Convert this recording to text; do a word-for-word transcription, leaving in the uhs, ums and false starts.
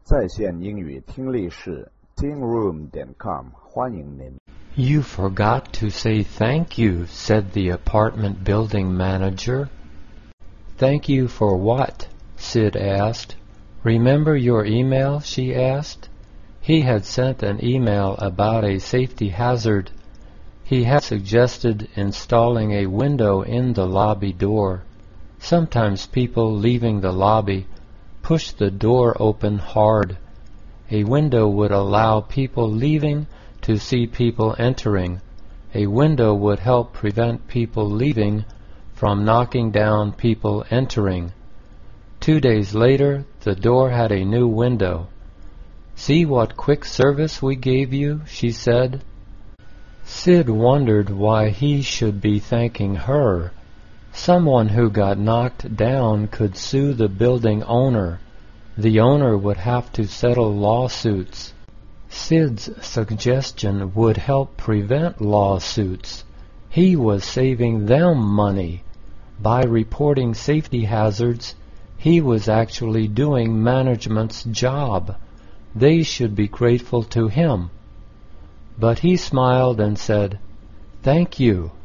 在线英语听力室 ting room 点 com 欢迎您。 You forgot to say thank you, said the apartment building manager. Thank you for what? Sid asked. Remember your email? She asked. He had sent an email about a safety hazard. He had suggested installing a window in the lobby door. Sometimes people leaving the lobby push the door open hard. A window would allow people leaving to see people entering. A window would help prevent people leaving from knocking down people entering. Two days later, the door had a new window. "See what quick service we gave you," she said. Sid wondered why he should be thanking her. Someone who got knocked down could sue the building owner. The owner would have to settle lawsuits. Sid's suggestion would help prevent lawsuits. He was saving them money. By reporting safety hazards, he was actually doing management's job. They should be grateful to him. But he smiled and said, "Thank you."